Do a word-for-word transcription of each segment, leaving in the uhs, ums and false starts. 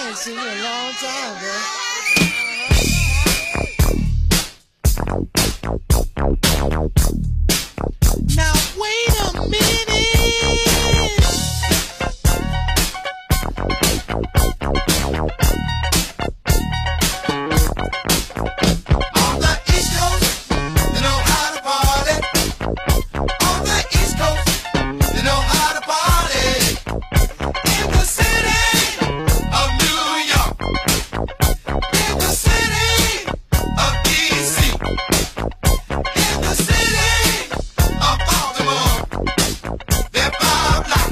ain't seen you in a long time, man. Now wait a minute. On the East Coast, you know how to party. On the East Coast, you know how to party. In the city of New York, in the city of D C, in the city of Baltimore, they're pop lock.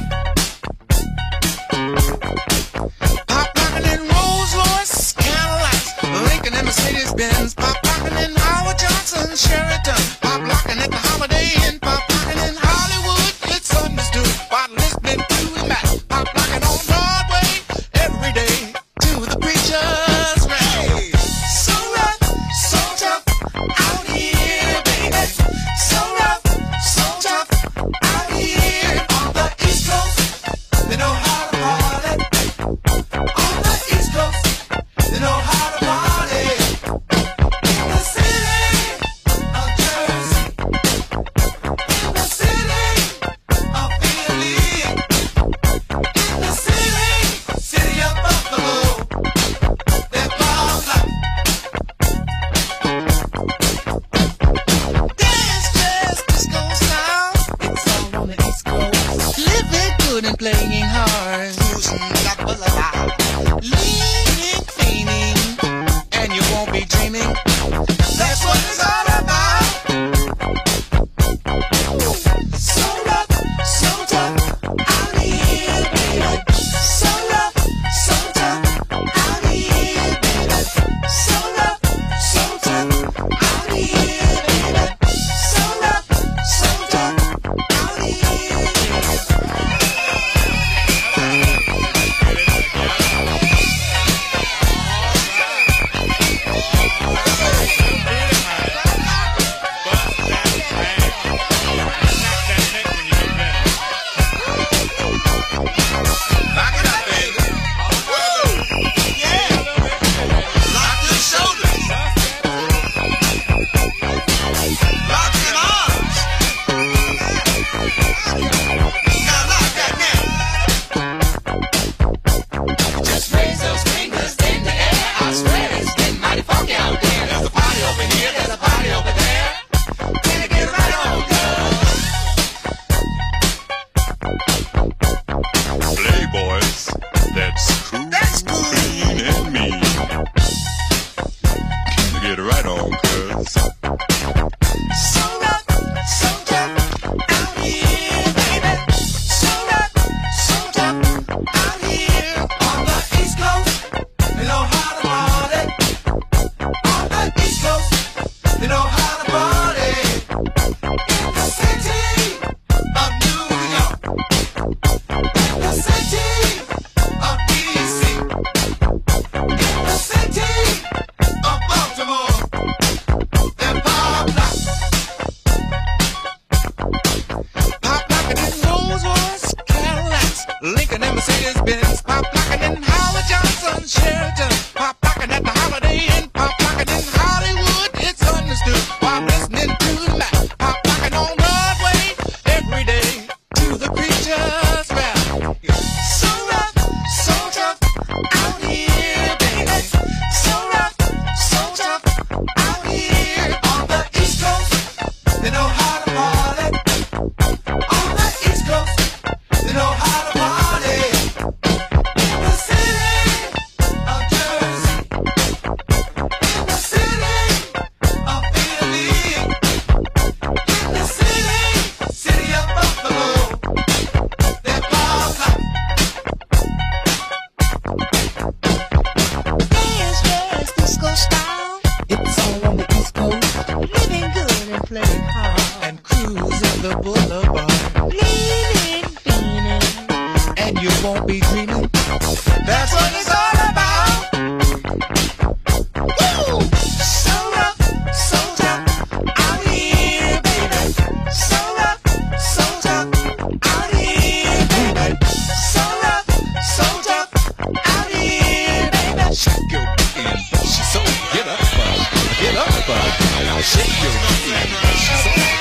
Pop locking in Rolls Royce, Cadillacs, Lincoln and Mercedes Benz. Pop locking in Howard Johnson, Sheraton. Pop locking at the Holiday Inn. Pop locking in Hollywood, it's understood. While listening to Mac. Pop locking on Broadway every day to the preacher's grave. So rough, so tough out here, baby. So rough, so tough out here. On the East Coast, they know how to party. On the East Coast, they know how to party. In the city of Jersey, in the city of Philly, in the city, city of Buffalo, they're pop lock. Dance, jazz, disco style, it's all on the East Coast. Living good and playing hard, losing double alive. Leaning, fiending, and you won't be dreaming. That's what it's all about. So rough, so tough out here, baby. So rough, so tough out here, baby. So rough, so tough out here, baby. So rough, so tough out here. Lock it up, baby. Woo! Yeah. Lock your shoulders. Lock your arms. Now lock that now. Just raise those fingers in the air. I swear it's getting mighty funky out there. There's a party over here, there's a party over there. Can you get right on, girl? Playboys, that's cool, That's cool. clean and mean. Can you get right on, cuz? So rough, so tough out here, baby. So rough, so tough out here. On the East Coast, they know how to party. On the East Coast, they know how to party. In the city of New York, in the city of D C, in the city of Baltimore, they're pop lock. Pop locking in Rolls Royce, Cadillacs, Lincoln and Mercedes Benz. Pop locking in Howard Johnson, Sheraton. Pop locking at the Holiday Inn. Pop locking in Hollywood, it's understood. While listening to Mac. Pop locking on Broadway every day to the preacher's rap. So rough, so tough out here, baby. So rough, so tough out here. On the East Coast, they know how to party. On the East Coast, they know how to party. In the city of Jersey, in the city of Philly, in the city, city of Buffalo, they're pop lock. Dance, jazz, disco style, it's all on the East Coast. Living good and playing hard, and cruising the boulevard. Leaning, fiending, and you won't be dreaming. That's what it's all about. Woo! So rough, so tough out here, baby. So rough, so tough out here, baby. So rough, so tough out here, Shake your feet.